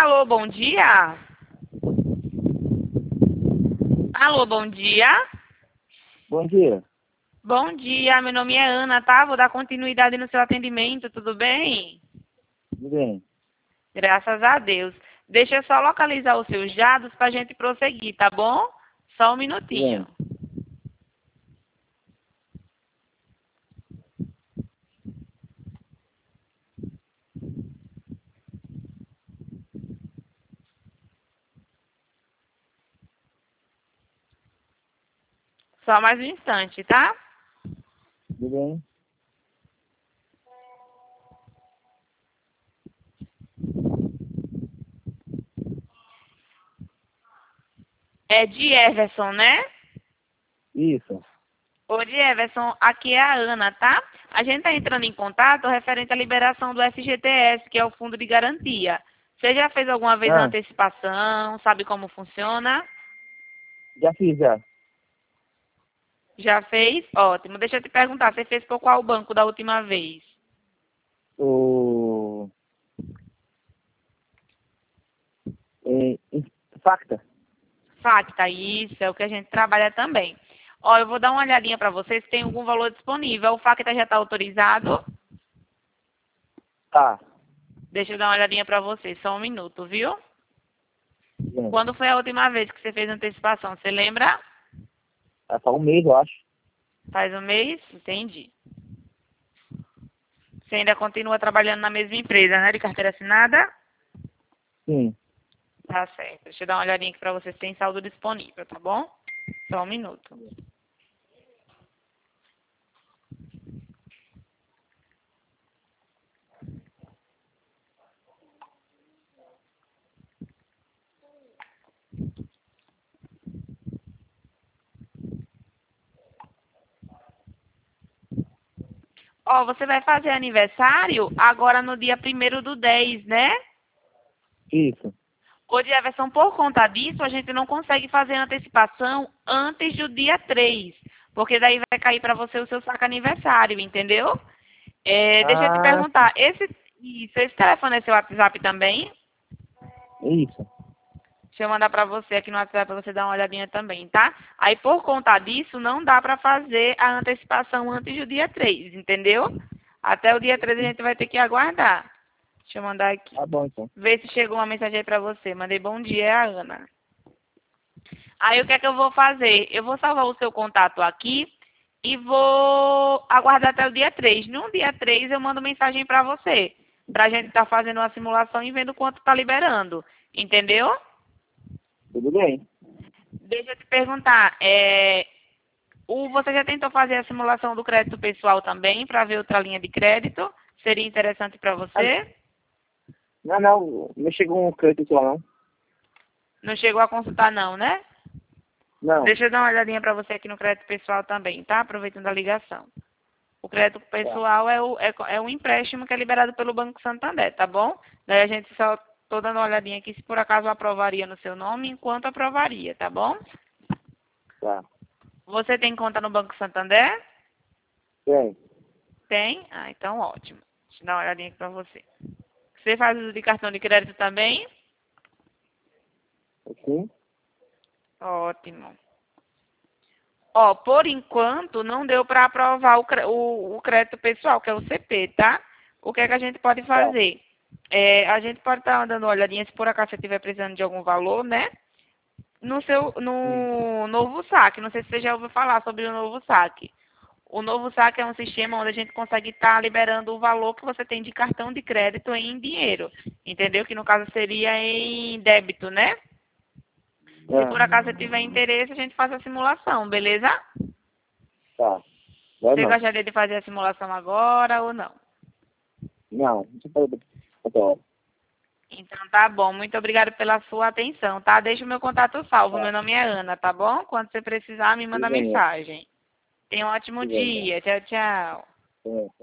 Alô, bom dia? Alô, bom dia? Bom dia. Bom dia, meu nome é Ana, tá? Vou dar continuidade no seu atendimento, tudo bem? Tudo bem? Graças a Deus. Deixa eu só localizar os seus dados pra gente prosseguir, tá bom? Só um Tudo minutinho. bem. Só mais um instante, tá? Tudo bem? É de Everson, né? Isso. Ô, de Everson, aqui é a Ana, tá? A gente tá entrando em contato referente à liberação do FGTS, que é o Fundo de Garantia. Você já fez alguma vez a Ah, antecipação? Sabe como funciona? já fiz já. Já fez? Ótimo. Deixa eu te perguntar, você fez por qual banco da última vez? O... É, Facta. Facta, isso é o que a gente trabalha também. Ó, eu vou dar uma olhadinha para vocês se tem algum valor disponível. O Facta já está autorizado? Tá. Deixa eu dar uma olhadinha para vocês, só um minuto, viu? Tudo bem. Quando foi a última vez que você fez antecipação? Você lembra? Tá só um mês, eu acho. Faz um mês? Entendi. Você ainda continua trabalhando na mesma empresa, né? De carteira assinada? Sim. Tá certo. Deixa eu dar uma olhadinha aqui para vocês se tem saldo disponível, tá bom? Só um minuto. Ó, você vai fazer aniversário agora no dia 1º do 10, né? Isso. Ô, Jefferson, por conta disso, a gente não consegue fazer antecipação antes do dia 3, porque daí vai cair para você o seu saco aniversário, entendeu? Deixa eu te Ah, sim. perguntar, esse telefone é seu WhatsApp também? Isso. Deixa eu mandar para você aqui no WhatsApp para você dar uma olhadinha também, tá? Aí, por conta disso, não dá para fazer a antecipação antes do dia 3, entendeu? Até o dia 3 a gente vai ter que aguardar. Deixa eu mandar aqui. Tá bom, então. Vê se chegou uma mensagem aí para você. Mandei bom dia, é a Ana. Aí, o que é que eu vou fazer? Eu vou salvar o seu contato aqui e vou aguardar até o dia 3. No dia 3, eu mando mensagem para você, para a gente estar fazendo uma simulação e vendo quanto está liberando. Entendeu? Tudo bem. Deixa eu te perguntar, você já tentou fazer a simulação do crédito pessoal também, para ver outra linha de crédito? Seria interessante para Ah, você? não, não. Não chegou um crédito lá, não. Não chegou a consultar não, né? Não. Deixa eu dar uma olhadinha para você aqui no crédito pessoal também, tá? Aproveitando a ligação. O crédito Tá. pessoal é um empréstimo que é liberado pelo Banco Santander, tá bom? Daí a gente só tô dando uma olhadinha aqui se por acaso aprovaria no seu nome, enquanto aprovaria, tá bom? Tá. Você tem conta no Banco Santander? Bem. Tem? Ah, então ótimo. Deixa eu dar uma olhadinha aqui para você. Você faz uso de cartão de crédito também? Sim. Ótimo. Ó, por enquanto não deu para aprovar o crédito pessoal, que é o CP, tá? O que é que a gente pode Tá. fazer? A gente pode estar dando uma olhadinha se por acaso você estiver precisando de algum valor, né? Sim. No novo saque. Não sei se você já ouviu falar sobre o novo saque. O novo saque é um sistema onde a gente consegue estar liberando o valor que você tem de cartão de crédito em dinheiro. Entendeu? Que no caso seria em débito, né? Se Ah, por acaso você tiver interesse, a gente faz a simulação, beleza? tá. Vai Você não. gostaria de fazer a simulação agora ou não? Não. Não se pode outra hora. Então tá bom. Muito obrigada pela sua atenção, tá? Deixa o meu contato salvo. Tá. Meu nome é Ana, tá bom? Quando você precisar, me Tudo manda bem, mensagem. Tenha um ótimo tudo bem, então. dia. Tchau, tchau. É.